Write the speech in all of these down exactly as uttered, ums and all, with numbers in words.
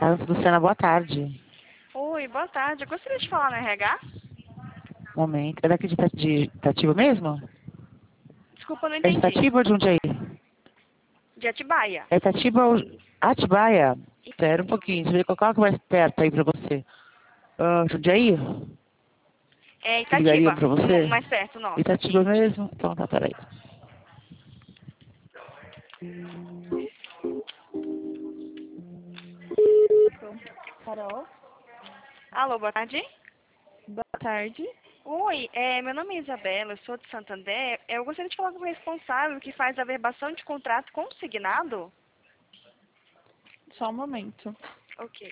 Ah, Luciana, boa tarde. Oi, boa tarde. Eu gostaria de falar no R H. Um momento. É daqui de, Ita- de Itatiba mesmo? Desculpa, eu não É de entendi. Itatiba ou de Jundiaí? De Atibaia. É Itatiba ou Atibaia? Espera um pouquinho, deixa eu ver qual qual que é mais perto aí pra você. Ah, Jundiaí? É Que ligaria Itatiba, pra no- você? mais perto nosso. Itatiba Isso. mesmo? Então tá, peraí. Carol, Alô, boa tarde. boa tarde. Oi, é, meu nome é Isabela, eu sou de Santander. Eu gostaria de falar com o responsável que faz a verbação de contrato consignado. Só um momento. Ok.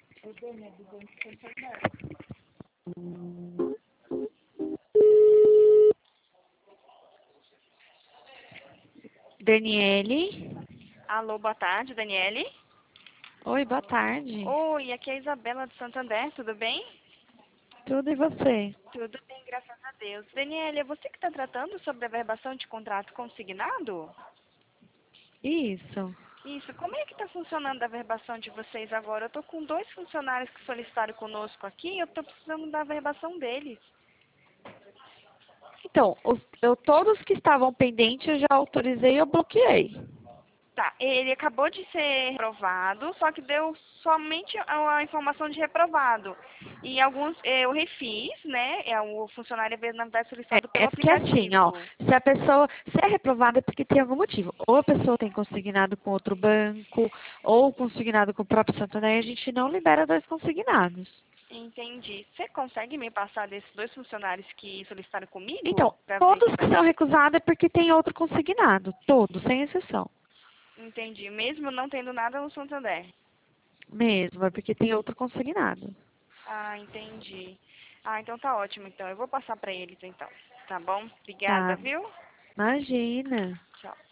Daniele. Alô, boa tarde, Daniele. Oi, boa tarde. Oi, aqui é a Isabela de Santander, tudo bem? Tudo e você? Tudo bem, graças a Deus. Daniele, é você que está tratando sobre a verbação de contrato consignado? Isso. Isso, como é que está funcionando a verbação de vocês agora? Eu estou com dois funcionários que solicitaram conosco aqui e eu estou precisando da verbação deles. Então, os, eu, todos que estavam pendentes eu já autorizei e eu bloqueei. Tá, ele acabou de ser reprovado, só que deu somente a, a informação de reprovado. E alguns eu refiz, né? É, o funcionário veio, na verdade, É, solicitado pelo é porque assim, ó, aplicativo. se a pessoa, se é reprovada é porque tem algum motivo. Ou a pessoa tem consignado com outro banco, ou consignado com o próprio Santander, e a gente não libera dois consignados. Entendi. Você consegue me passar desses dois funcionários que solicitaram comigo? Então, Pra ver? todos que são recusados é porque tem outro consignado. Todos, sem exceção. Entendi. Mesmo não tendo nada no Santander. Mesmo, é porque tem outro consignado. Ah, entendi. Ah, então tá ótimo, então. Eu vou passar pra eles, então. Tá bom? Obrigada, Tá, viu? imagina. Tchau.